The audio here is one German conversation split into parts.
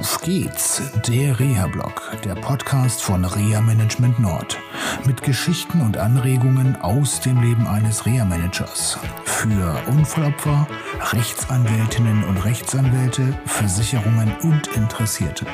Auf geht's, der Reha-Blog, der Podcast von Reha Management Nord. Mit Geschichten und Anregungen aus dem Leben eines Reha-Managers. Für Unfallopfer, Rechtsanwältinnen und Rechtsanwälte, Versicherungen und Interessierte.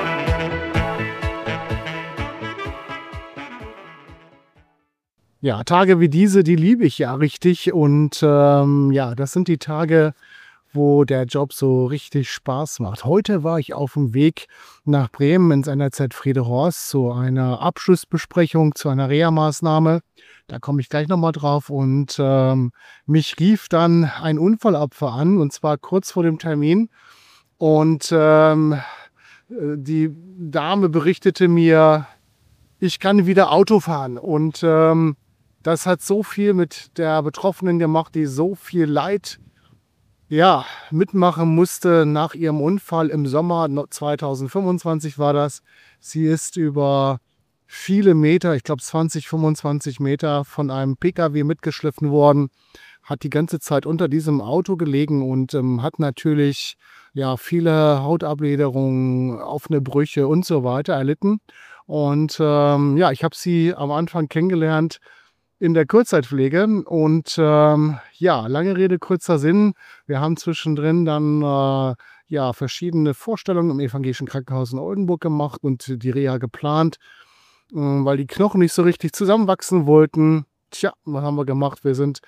Ja, Tage wie diese, die liebe ich ja richtig. Und das sind die Tage, wo der Job so richtig Spaß macht. Heute war ich auf dem Weg nach Bremen ins NRZ Friedehorst zu einer Abschlussbesprechung, zu einer Reha-Maßnahme. Da komme ich gleich nochmal drauf. Und mich rief dann ein Unfallopfer an, und zwar kurz vor dem Termin. Und die Dame berichtete mir, ich kann wieder Auto fahren. Und das hat so viel mit der Betroffenen gemacht, die so viel Leid mitmachen musste nach ihrem Unfall im Sommer 2025 war das. Sie ist über viele Meter, ich glaube 20, 25 Meter von einem Pkw mitgeschliffen worden, hat die ganze Zeit unter diesem Auto gelegen und hat natürlich viele Hautabledungen, offene Brüche und so weiter erlitten. Und ich habe sie am Anfang kennengelernt in der Kurzzeitpflege und lange Rede, kurzer Sinn. Wir haben zwischendrin dann verschiedene Vorstellungen im Evangelischen Krankenhaus in Oldenburg gemacht und die Reha geplant, weil die Knochen nicht so richtig zusammenwachsen wollten. Tja, was haben wir gemacht? Wir sind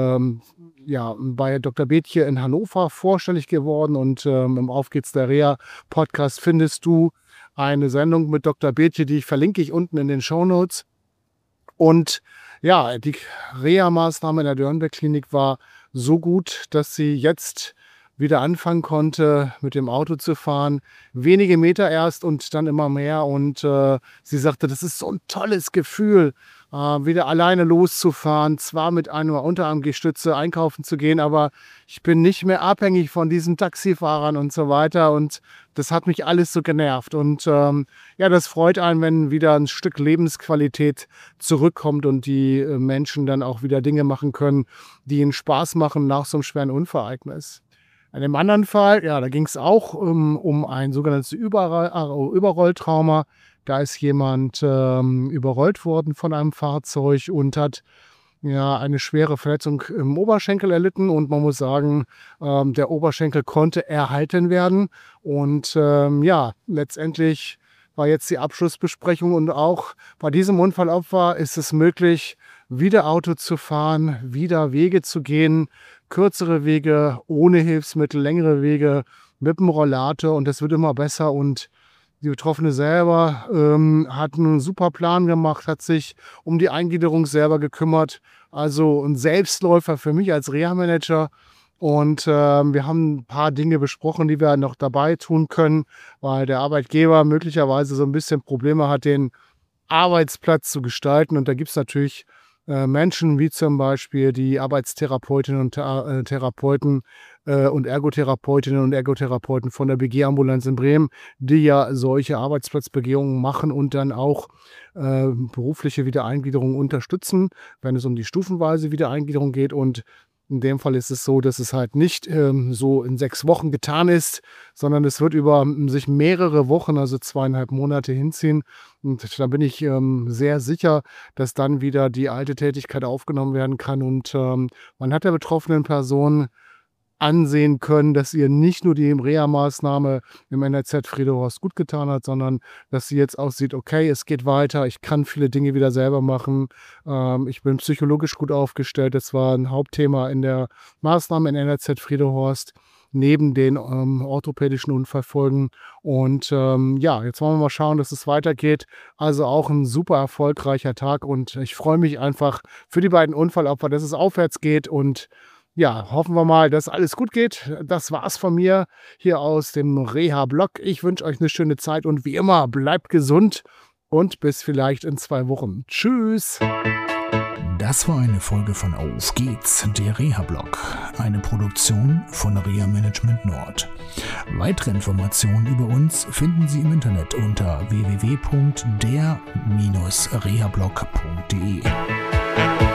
bei Dr. Bethje in Hannover vorstellig geworden und im Auf geht's der Reha Podcast findest du eine Sendung mit Dr. Bethje, die verlinke ich unten in den Shownotes. Und die Reha-Maßnahme in der Dörnberg-Klinik war so gut, dass sie jetzt wieder anfangen konnte, mit dem Auto zu fahren. Wenige Meter erst und dann immer mehr. Und sie sagte, das ist so ein tolles Gefühl, wieder alleine loszufahren. Zwar mit einer Unterarmgestütze einkaufen zu gehen, aber ich bin nicht mehr abhängig von diesen Taxifahrern und so weiter. Und das hat mich alles so genervt. Und das freut einen, wenn wieder ein Stück Lebensqualität zurückkommt und die Menschen dann auch wieder Dinge machen können, die ihnen Spaß machen nach so einem schweren Unfallereignis. In dem anderen Fall, da ging es auch um ein sogenanntes Überrolltrauma. Da ist jemand überrollt worden von einem Fahrzeug und hat eine schwere Verletzung im Oberschenkel erlitten. Und man muss sagen, der Oberschenkel konnte erhalten werden. Und letztendlich war jetzt die Abschlussbesprechung. Und auch bei diesem Unfallopfer ist es möglich, wieder Auto zu fahren, wieder Wege zu gehen, kürzere Wege ohne Hilfsmittel, längere Wege mit dem Rollator, und das wird immer besser. Und die Betroffene selber hat einen super Plan gemacht, hat sich um die Eingliederung selber gekümmert. Also ein Selbstläufer für mich als Reha-Manager. Und wir haben ein paar Dinge besprochen, die wir noch dabei tun können, weil der Arbeitgeber möglicherweise so ein bisschen Probleme hat, den Arbeitsplatz zu gestalten. Und da gibt es natürlich Menschen wie zum Beispiel die Arbeitstherapeutinnen und Therapeuten und Ergotherapeutinnen und Ergotherapeuten von der BG-Ambulanz in Bremen, die ja solche Arbeitsplatzbegehungen machen und dann auch berufliche Wiedereingliederung unterstützen, wenn es um die stufenweise Wiedereingliederung geht. Und in dem Fall ist es so, dass es halt nicht so in 6 Wochen getan ist, sondern es wird über sich mehrere Wochen, also 2,5 Monate hinziehen. Und da bin ich sehr sicher, dass dann wieder die alte Tätigkeit aufgenommen werden kann. Und man hat der betroffenen Person ansehen können, dass ihr nicht nur die Reha-Maßnahme im NRZ Friedehorst gut getan hat, sondern dass sie jetzt aussieht, okay, es geht weiter, ich kann viele Dinge wieder selber machen, ich bin psychologisch gut aufgestellt. Das war ein Hauptthema in der Maßnahme in NRZ Friedehorst, neben den orthopädischen Unfallfolgen. Und jetzt wollen wir mal schauen, dass es weitergeht. Also auch ein super erfolgreicher Tag, und ich freue mich einfach für die beiden Unfallopfer, dass es aufwärts geht. Und hoffen wir mal, dass alles gut geht. Das war's von mir hier aus dem Reha-Blog. Ich wünsche euch eine schöne Zeit und wie immer, bleibt gesund und bis vielleicht in 2 Wochen. Tschüss! Das war eine Folge von Auf geht's, der Reha-Blog, eine Produktion von Reha Management Nord. Weitere Informationen über uns finden Sie im Internet unter www.der-rehablog.de.